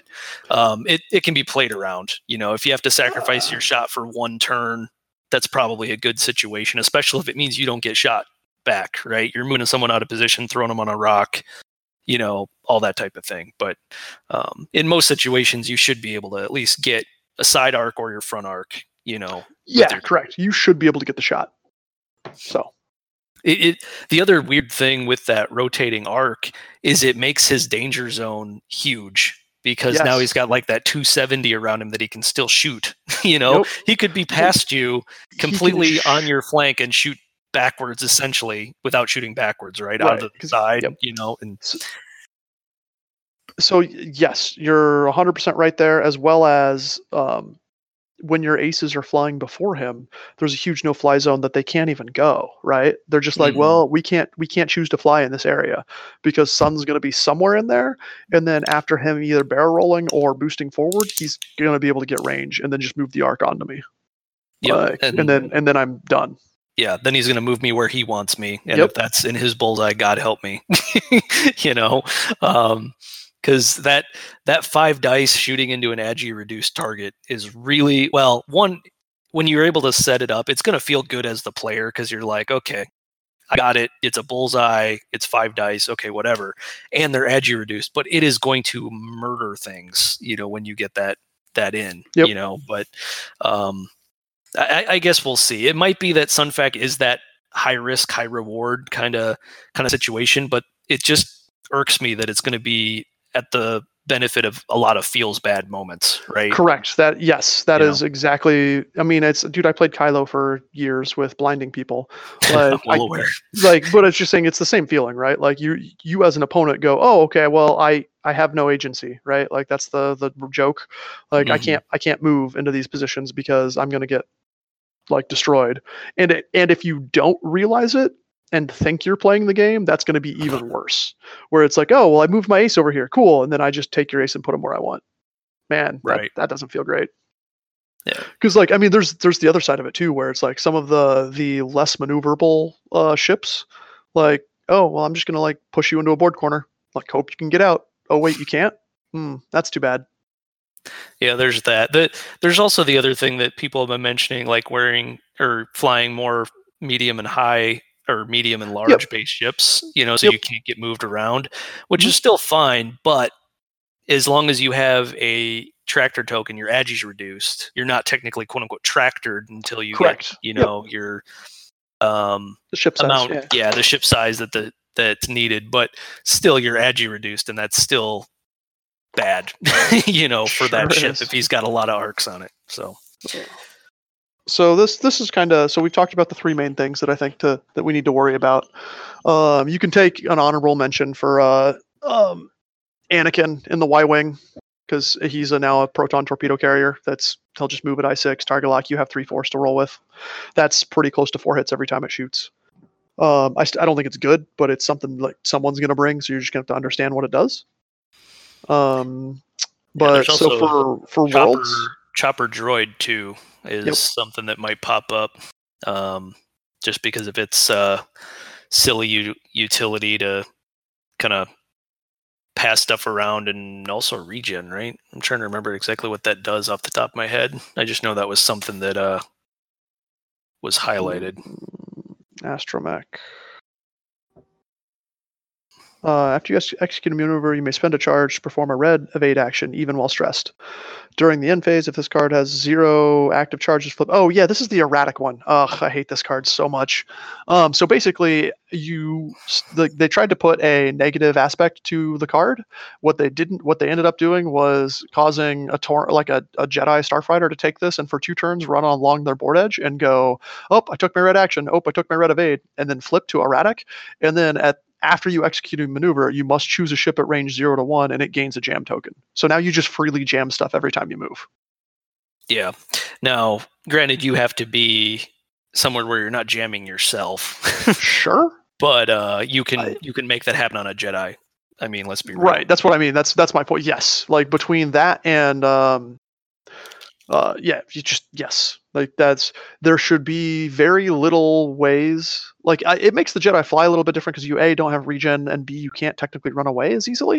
it can be played around. If you have to sacrifice your shot for 1 turn, that's probably a good situation, especially if it means you don't get shot back, right? You're moving someone out of position, throwing them on a rock, all that type of thing. But in most situations, you should be able to at least get a side arc or your front arc, Yeah, correct. You should be able to get the shot. So the other weird thing with that rotating arc is it makes his danger zone huge because now he's got like that 270 around him that he can still shoot. Yep. He could be past you completely on your flank and shoot backwards essentially without shooting backwards, right? Out of the side, and so yes, you're 100% right there, as well as when your aces are flying before him, there's a huge no-fly zone that they can't even go, right? They're just like, well, we can't choose to fly in this area because Sun's going to be somewhere in there, and then after him either barrel rolling or boosting forward, he's going to be able to get range and then just move the arc onto me. Yeah, and then I'm done. Yeah, then he's going to move me where he wants me, and if that's in his bullseye, God help me, because that 5 dice shooting into an agi reduced target is really one. When you're able to set it up, it's going to feel good as the player because you're like, okay, I got it. It's a bullseye. It's 5 dice. Okay, whatever. And they're agi reduced, but it is going to murder things. When you get that in. But I guess we'll see. It might be that Sunfac is that high risk, high reward kind of situation, but it just irks me that it's going to be at the benefit of a lot of feels bad moments, right? Correct. That is exactly. I mean, I played Kylo for years with blinding people. I'm well aware. But it's just saying it's the same feeling, right? Like you as an opponent go, oh, okay, well, I have no agency, right? Like that's the joke. Like I can't move into these positions because I'm gonna get like destroyed. And if you don't realize it and think you're playing the game, that's going to be even worse. Where it's like, oh, well, I moved my ace over here, cool, and then I just take your ace and put him where I want. Man, right. that doesn't feel great. Yeah, because there's the other side of it too, where it's like some of the less maneuverable ships, like, oh, well, I'm just gonna like push you into a board corner, like hope you can get out. Oh wait, you can't. That's too bad. Yeah, there's that. There's also the other thing that people have been mentioning, like wearing or flying more medium and high or medium and large base ships, so you can't get moved around, which is still fine. But as long as you have a tractor token, your agi is reduced. You're not technically quote unquote tractored until you get, your the ship size. Amount, the ship size that's needed. But still, your agi reduced, and that's still bad, for that ship if he's got a lot of arcs on it. So this is kind of, so we've talked about the 3 main things that I think that we need to worry about. You can take an honorable mention for Anakin in the Y-wing. because he's now a proton torpedo carrier. He'll just move at I6, target lock. You have 3/4 to roll with. That's pretty close to 4 hits every time it shoots. I don't think it's good, but it's something like someone's going to bring, so you're just going to have to understand what it does. But so for Worlds, Chopper Droid too is something that might pop up, just because of its silly utility to kind of pass stuff around and also regen, right? I'm trying to remember exactly what that does off the top of my head. I just know that was something that was highlighted. Astromech. After you execute a maneuver, you may spend a charge to perform a red evade action, even while stressed. During the end phase, if this card has 0 active charges, flip. Oh yeah, this is the erratic one. Ugh, I hate this card so much. So basically, they tried to put a negative aspect to the card. What they ended up doing was causing a Jedi starfighter to take this and for 2 turns run along their board edge and go, oh, I took my red action. Oh, I took my red evade, and then flip to erratic, and then after you execute a maneuver, you must choose a ship at range 0 to 1, and it gains a jam token. So now you just freely jam stuff every time you move. Yeah. Now, granted, you have to be somewhere where you're not jamming yourself. Sure. But you can make that happen on a Jedi. I mean, let's be real. Right. That's what I mean. That's my point. Yes. Like between that and yes. Like there should be very little ways. Like it makes the Jedi fly a little bit different because you A, don't have regen, and B, you can't technically run away as easily.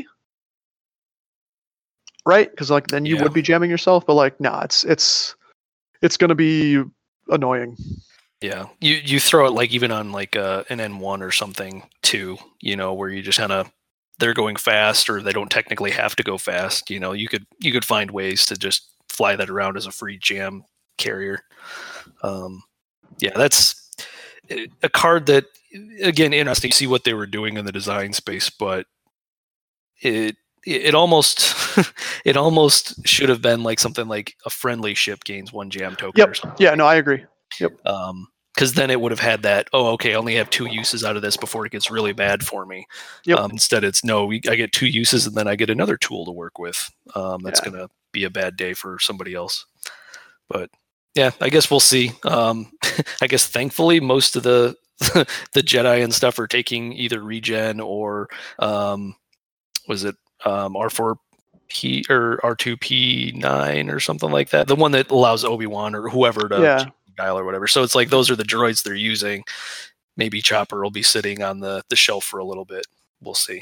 Right? Because like then you would be jamming yourself, but like it's going to be annoying. Yeah, you throw it like even on like an N1 or something too. Where you just kind of they're going fast or they don't technically have to go fast. You could find ways to just fly that around as a free jam carrier. That's a card that, again, interesting to see what they were doing in the design space, but it almost it almost should have been like something like a friendly ship gains 1 jam token. Yep. Or something. Yeah. No, I agree. Yep. Because then it would have had that. Oh, okay. I only have 2 uses out of this before it gets really bad for me. Yep. Instead, it's no. I get 2 uses and then I get another tool to work with. That's going to be a bad day for somebody else. But yeah, I guess we'll see. I guess thankfully most of the Jedi and stuff are taking either regen or was it R4P or R2P9 or something like that. The one that allows Obi-Wan or whoever to dial or whatever. So it's like those are the droids they're using. Maybe Chopper will be sitting on the shelf for a little bit. We'll see.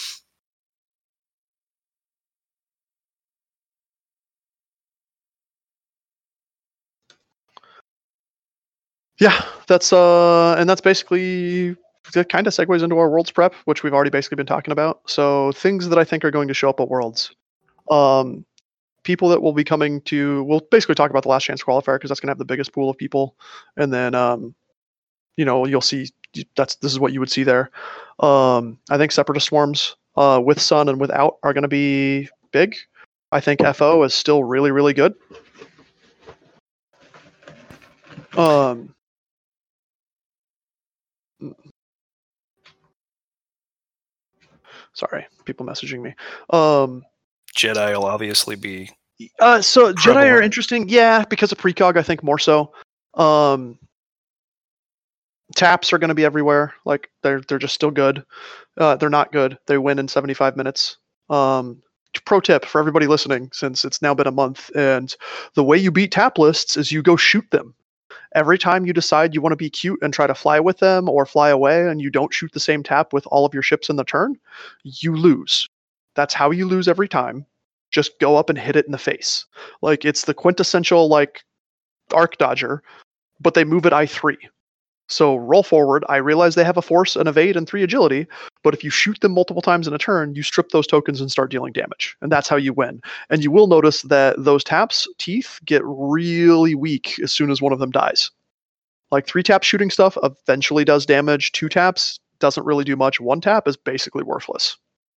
Yeah, that's basically that kind of segues into our Worlds prep, which we've already basically been talking about. So things that I think are going to show up at Worlds. People that will be coming to, we'll basically talk about the last chance qualifier because that's going to have the biggest pool of people, and then you'll see this is what you would see there. I think Separatist swarms with Sun and without are going to be big. I think FO is still really, really good. Sorry, people messaging me. Jedi will obviously be. So Jedi are interesting, yeah, because of precog. I think more so. Taps are going to be everywhere. Like they're just still good. They're not good. They win in 75 minutes. Pro tip for everybody listening, since it's now been a month, and the way you beat tap lists is you go shoot them. Every time you decide you want to be cute and try to fly with them or fly away and you don't shoot the same tap with all of your ships in the turn, you lose. That's how you lose every time. Just go up and hit it in the face. Like it's the quintessential like arc dodger, but they move at I3. So roll forward. I realize they have a force, an evade, and 3 agility, but if you shoot them multiple times in a turn, you strip those tokens and start dealing damage. And that's how you win. And you will notice that those taps, teeth, get really weak as soon as one of them dies. Like 3 tap shooting stuff eventually does damage. 2 taps doesn't really do much. 1 tap is basically worthless.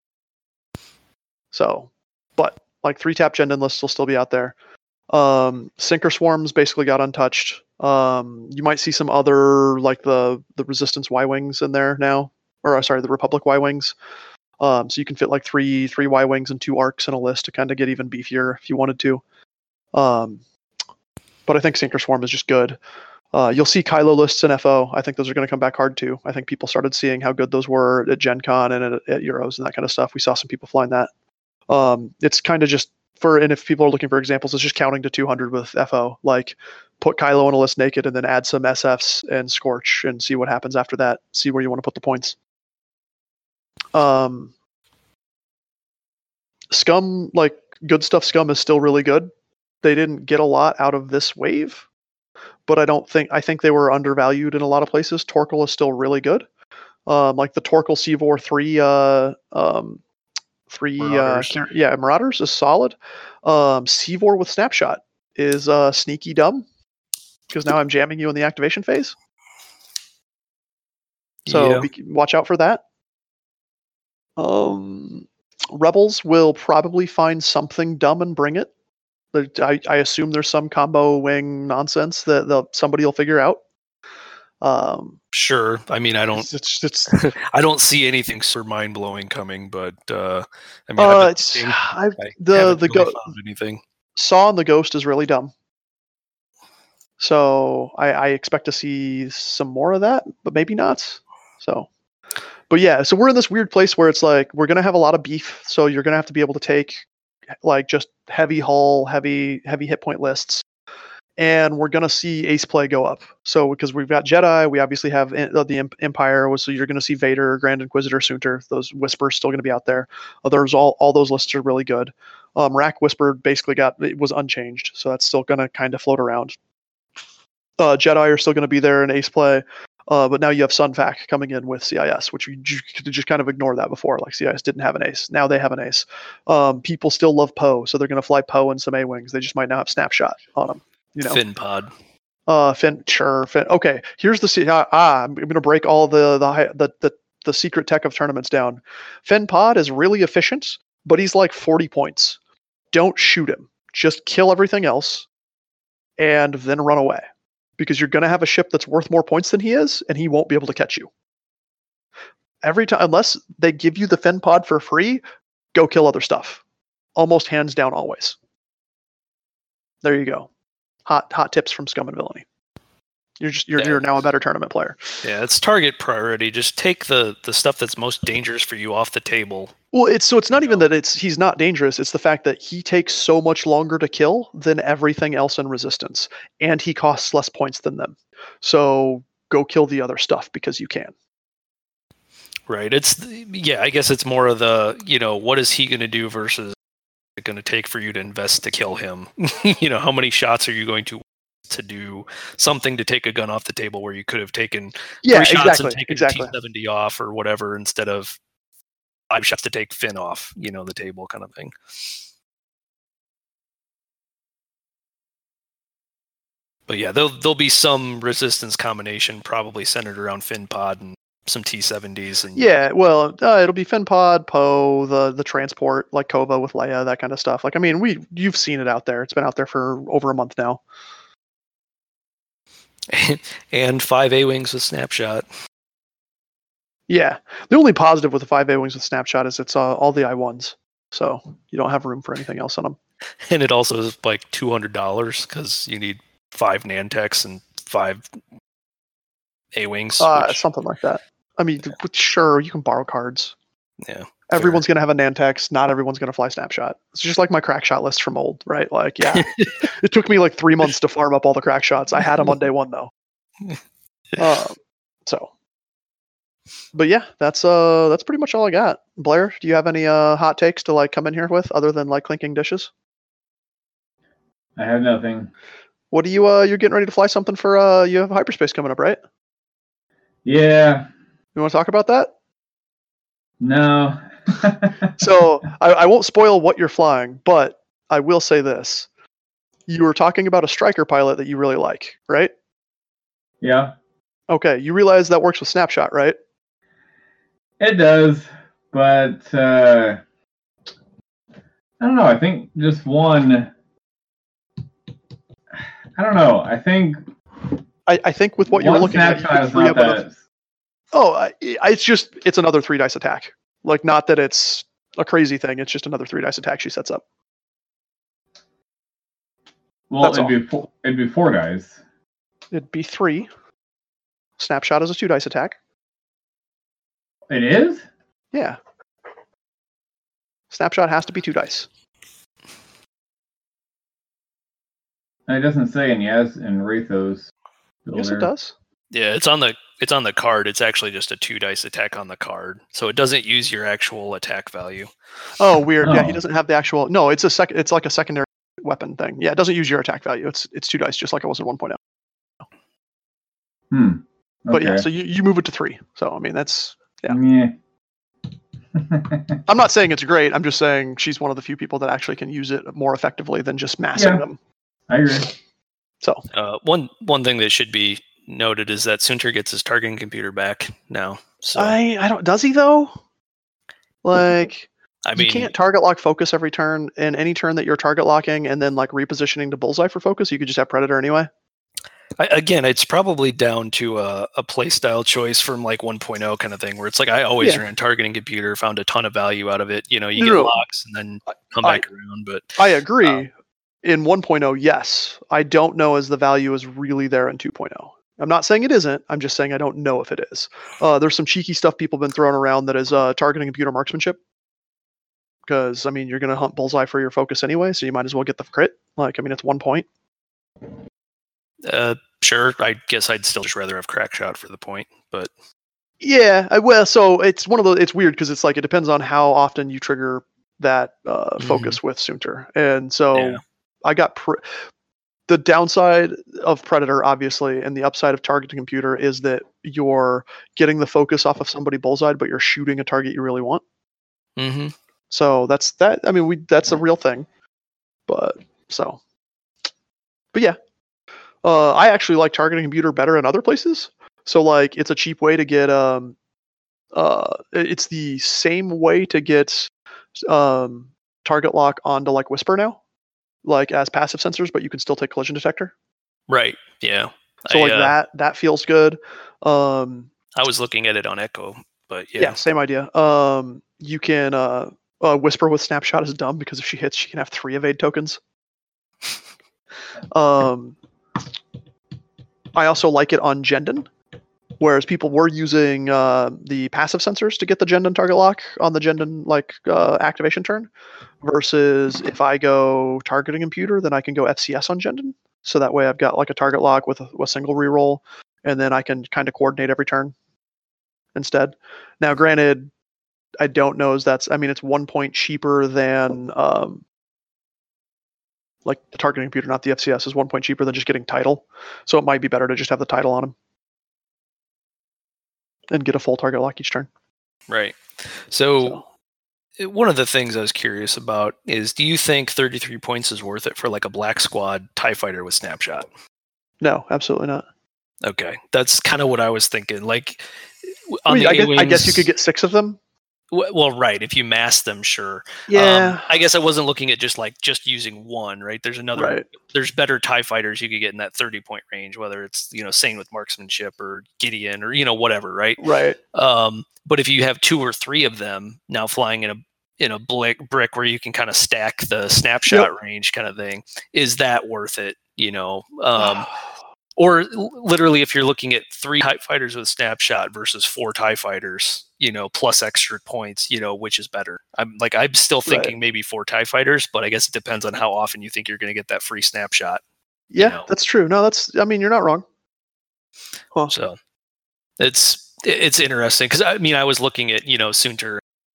So, but like 3 tap Gen lists will still be out there. Sinker swarms basically got untouched. You might see some other like the Resistance Y-Wings in there now, or sorry, the Republic Y-Wings. So you can fit like three Y-wings and 2 arcs in a list to kind of get even beefier if you wanted to. But I think Sinker Swarm is just good. You'll see Kylo lists in FO. I think those are going to come back hard too. I think people started seeing how good those were at Gen Con and at Euros and that kind of stuff. We saw some people flying that. It's kind of just and if people are looking for examples, it's just counting to 200 with FO. Like, put Kylo on a list naked and then add some SFs and Scorch and see what happens after that. See where you want to put the points. Scum, like, good stuff Scum is still really good. They didn't get a lot out of this wave, but I think they were undervalued in a lot of places. Torkel is still really good. Like the Torkel Seavor 3 Marauders is solid. Seavor with Snapshot is sneaky dumb because now I'm jamming you in the activation phase. So watch out for that. Rebels will probably find something dumb and bring it. I assume there's some combo wing nonsense that somebody will figure out. Sure. I mean, I don't. It's I don't see anything super mind blowing coming, but I mean, anything. Saw and the Ghost is really dumb. So I expect to see some more of that, but maybe not. So, but yeah, so we're in this weird place where it's like we're gonna have a lot of beef. So you're gonna have to be able to take like just heavy hull, heavy hit point lists. And we're going to see ace play go up. So because we've got Jedi, we obviously have the Empire. So you're going to see Vader, Grand Inquisitor, Soontir. Those Whispers still going to be out there. Others, all those lists are really good. Rack Whisper basically was unchanged. So that's still going to kind of float around. Jedi are still going to be there in ace play. But now you have Sunfac coming in with CIS, which you could just kind of ignore that before. Like CIS didn't have an ace. Now they have an ace. People still love Poe. So they're going to fly Poe and some A-Wings. They just might not have Snapshot on them. You know, Finn Pod. Finn. Okay, here's the I'm going to break all the secret tech of tournaments down. Finn Pod is really efficient, but he's like 40 points. Don't shoot him. Just kill everything else, and then run away, because you're going to have a ship that's worth more points than he is, and he won't be able to catch you. Every time, unless they give you the Finn Pod for free, go kill other stuff. Almost hands down, always. There you go. Hot tips from Scum and Villainy. You're now a better tournament player. Yeah, it's target priority. Just take the stuff that's most dangerous for you off the table. Well, it's not even that he's not dangerous. It's the fact that he takes so much longer to kill than everything else in Resistance, and he costs less points than them. So go kill the other stuff because you can. Right. I guess it's more of the, what is he going to do versus going to take for you to invest to kill him. How many shots are you going to do something to take a gun off the table where you could have taken 3 shots and taken T-70 off or whatever instead of 5 shots to take Finn off, the table kind of thing. But yeah, there'll be some Resistance combination probably centered around Finn Pod and some T-70s. And yeah, well, it'll be Finn Pod, Poe, the transport, like Kova with Leia, that kind of stuff. Like, I mean, you've seen it out there. It's been out there for over a month now. And 5 A-Wings with Snapshot. Yeah. The only positive with the 5 A-Wings with Snapshot is it's all the I-1s. So you don't have room for anything else on them. And it also is like $200 because you need 5 Nantex and 5 A-Wings. Something like that. I mean, sure, you can borrow cards. Yeah. Everyone's going to have a Nantex. Not everyone's going to fly Snapshot. It's just like my crack shot list from old, right? Like, yeah. It took me like 3 months to farm up all the crack shots. I had them on day 1, though. But yeah, that's pretty much all I got. Blair, do you have any hot takes to like come in here with other than like clinking dishes? I have nothing. What do you're getting ready to fly something for, you have hyperspace coming up, right? Yeah. You want to talk about that? No. So I won't spoil what you're flying, but I will say this. You were talking about a striker pilot that you really like, right? Yeah. Okay, you realize that works with Snapshot, right? It does, but I don't know. I think just one. I don't know. I think with what you're looking at, you could free up another. Oh, it's another 3 dice attack. Like, not that it's a crazy thing. It's just another 3 dice attack she sets up. Well, That's it'd be 4 dice. It'd be 3. Snapshot is a 2 dice attack. It is? Yeah. Snapshot has to be 2 dice. And it doesn't say in Yaz and Rathos. Yes, it does. Yeah, it's on the card. It's actually just a 2 dice attack on the card, so it doesn't use your actual attack value. Oh, weird. Yeah, he Oh. doesn't have the actual. No, it's It's like a secondary weapon thing. Yeah, it doesn't use your attack value. It's 2 dice, just like it was in 1.0. Okay. But yeah, so you move it to 3. So I mean, that's. Yeah. Yeah. I'm not saying it's great. I'm just saying she's one of the few people that actually can use it more effectively than just massing Yeah. them. I agree. So One thing that should be noted is that Sunter gets his targeting computer back now. So I don't. Does he though? Like. I mean, You can't target lock focus every turn, and any turn that you're target locking and then like repositioning to bullseye for focus, you could just have predator anyway. again, it's probably down to a playstyle choice from like 1.0 kind of thing, where it's like I always ran targeting computer, found a ton of value out of it. You get No. locks and then come back around. But I agree. In 1.0, yes. I don't know as the value is really there in 2.0. I'm not saying it isn't. I'm just saying I don't know if it is. There's some cheeky stuff people have been throwing around that is targeting computer marksmanship. Because, I mean, you're going to hunt bullseye for your focus anyway, so you might as well get the crit. Like, I mean, it's 1 point. sure, I guess I'd still just rather have crack shot for the point. But Yeah, well, so it's one of those. It's weird because it's like it depends on how often you trigger that focus with Sunter, and so Yeah. I got the downside of Predator, obviously, and the upside of targeting computer is that you're getting the focus off of somebody bullseye, but you're shooting a target you really want. mm-hmm. So that's that. I mean, that's a real thing. But yeah, I actually like targeting computer better in other places. So like, it's a cheap way to get it's the same way to get target lock onto like Whisper now, like as passive sensors, but you can still take collision detector. Right. Yeah. So that feels good. I was looking at it on Echo, but yeah. Same idea. You can Whisper with snapshot is dumb because if she hits, she can have 3 evade tokens. I also like it on Jendon, whereas people were using the passive sensors to get the Jendon target lock on the Jendon activation turn, versus if I go targeting computer, then I can go FCS on Jendon. So that way I've got like a target lock with a single reroll, and then I can kind of coordinate every turn instead. Now, granted, I don't know it's 1 point cheaper than like the targeting computer, not the FCS, is 1 point cheaper than just getting title. So it might be better to just have the title on him and get a full target lock each turn. Right. So one of the things I was curious about is, do you think 33 points is worth it for like a Black Squad TIE fighter with snapshot? No, absolutely not. Okay. That's kind of what I was thinking. Like, I guess you could get 6 of them. Well, right. If you mass them, sure. Yeah. I guess I wasn't looking at just using one, right? There's there's better TIE fighters you could get in that 30 point range, whether it's, same with marksmanship or Gideon or, whatever, right? Right. But if you have 2 or 3 of them now flying in a brick where you can kind of stack the snapshot range kind of thing, is that worth it? Or literally, if you're looking at 3 TIE fighters with snapshot versus 4 TIE fighters, plus extra points, which is better? I'm still thinking maybe 4 TIE fighters, but I guess it depends on how often you think you're going to get that free snapshot. Yeah, that's true. No, you're not wrong. Huh. So it's interesting because I was looking at Sunter,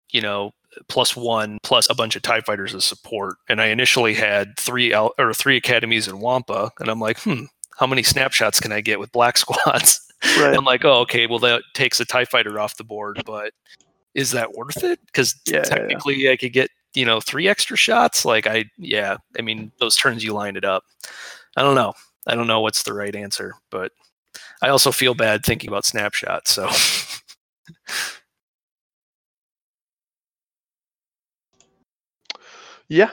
+1 plus a bunch of TIE fighters as support, and I initially had 3 academies in Wampa, and I'm like, how many snapshots can I get with Black Squads? Right. I'm like, oh, okay, well, that takes a TIE fighter off the board, but is that worth it? Because technically I could get, 3 extra shots. Those turns you lined it up. I don't know. I don't know what's the right answer, but I also feel bad thinking about snapshots, so. Yeah.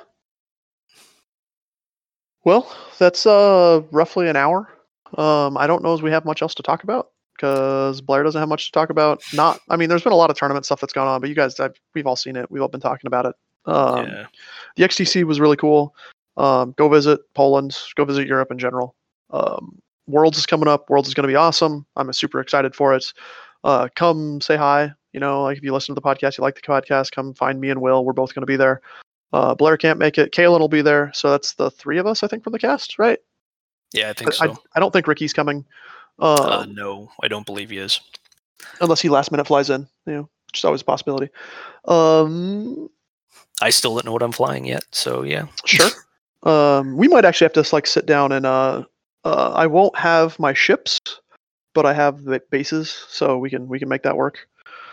Well, that's roughly an hour. I don't know if we have much else to talk about because Blair doesn't have much to talk about. I mean, there's been a lot of tournament stuff that's gone on, but you guys, we've all seen it. We've all been talking about it. Yeah. The XTC was really cool. Go visit Poland. Go visit Europe in general. Worlds is coming up. Worlds is going to be awesome. I'm super excited for it. Come say hi. You know, like if you listen to the podcast, you like the podcast, come find me and Will. We're both going to be there. Blair can't make it. Kaylin will be there. So that's the three of us, I think, from the cast, right? Yeah, I think so. I don't think Ricky's coming. No, I don't believe he is. Unless he last minute flies in, you know, which is always a possibility. I still don't know what I'm flying yet, so yeah. Sure. We might actually have to like sit down and I won't have my ships, but I have the bases, so we can make that work.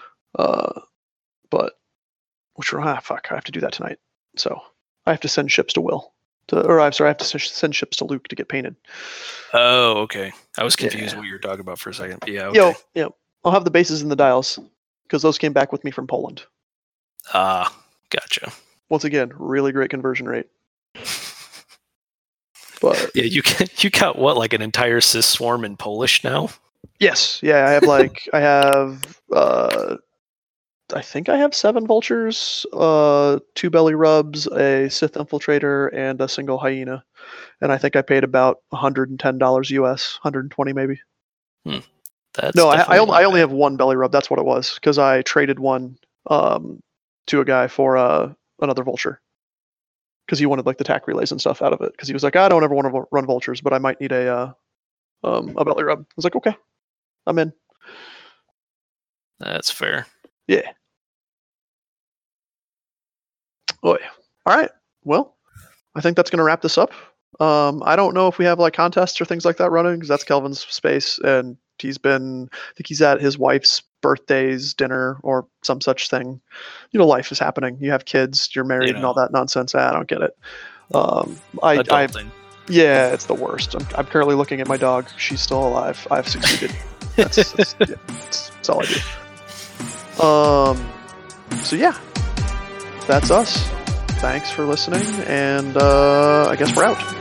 But fuck, I have to do that tonight. So I have to send ships to Will. I have to send ships to Luke to get painted. Oh, okay. I was confused what you were talking about for a second. Yeah, okay. Yo, I'll have the bases and the dials because those came back with me from Poland. Gotcha. Once again, really great conversion rate. But yeah, you got what, like an entire Sith swarm in Polish now? Yes. Yeah, I think I have 7 vultures, 2 belly rubs, a Sith infiltrator, and a single hyena. And I think I paid about $110 US, 120 maybe. I only have 1 belly rub. That's what it was, because I traded one to a guy for another vulture, because he wanted like the tack relays and stuff out of it. Because he was like, I don't ever want to run vultures, but I might need a belly rub. I was like, okay, I'm in. That's fair. Yeah. Oh, yeah. All right. Well, I think that's going to wrap this up. I don't know if we have like contests or things like that running, because that's Kelvin's space, and I think he's at his wife's birthday's dinner or some such thing. You know, life is happening. You have kids, you're married, and all that nonsense. I don't get it. Yeah, it's the worst. I'm currently looking at my dog. She's still alive. I've succeeded. That's all I do. So yeah, that's us. Thanks for listening, and I guess we're out.